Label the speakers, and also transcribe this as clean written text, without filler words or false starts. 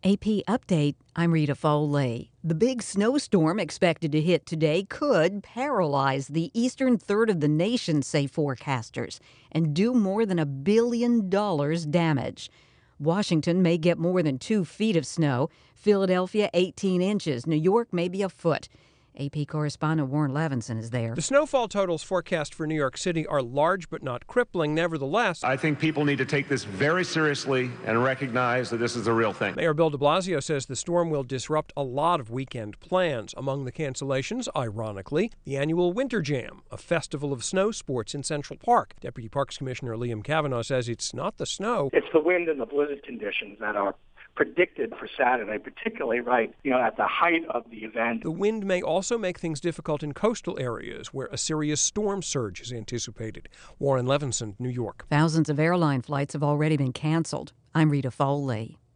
Speaker 1: AP Update, I'm Rita Foley. The big snowstorm expected to hit today could paralyze the eastern third of the nation, say forecasters, and do more than $1 billion damage. Washington may get more than 2 feet of snow, Philadelphia 18 inches, New York maybe a foot. AP correspondent Warren Levinson is there.
Speaker 2: The snowfall totals forecast for New York City are large but not crippling. Nevertheless,
Speaker 3: I think people need to take this very seriously and recognize that this is a real thing.
Speaker 2: Mayor Bill de Blasio says the storm will disrupt a lot of weekend plans. Among the cancellations, ironically, the annual Winter Jam, a festival of snow sports in Central Park. Deputy Parks Commissioner Liam Kavanaugh says it's not the snow.
Speaker 4: It's the wind and the blizzard conditions that are predicted for Saturday, particularly at the height of the event.
Speaker 2: The wind may also make things difficult in coastal areas where a serious storm surge is anticipated. Warren Levinson, New York.
Speaker 1: Thousands of airline flights have already been canceled. I'm Rita Foley.